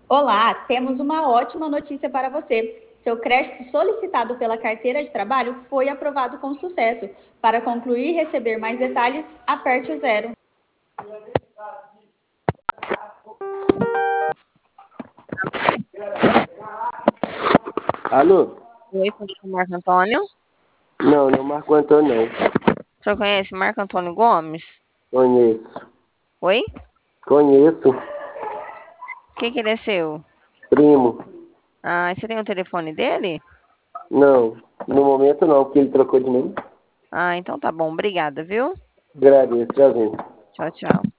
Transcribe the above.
Olá, temos uma ótima notícia para você. Seu crédito solicitado pela carteira de trabalho foi aprovado com sucesso. Para concluir e receber mais detalhes, aperte o zero. Alô? Oi, sou o Marco Antônio. Não, não Marco Antônio, não. O senhor conhece Marco Antônio Gomes? Conheço. Oi? Conheço. O que ele é seu? Primo. Ah, você tem o telefone dele? Não, no momento não, porque ele trocou de nome. Ah, então tá bom. Obrigada, viu? Agradeço, tchauzinho. Tchau, tchau.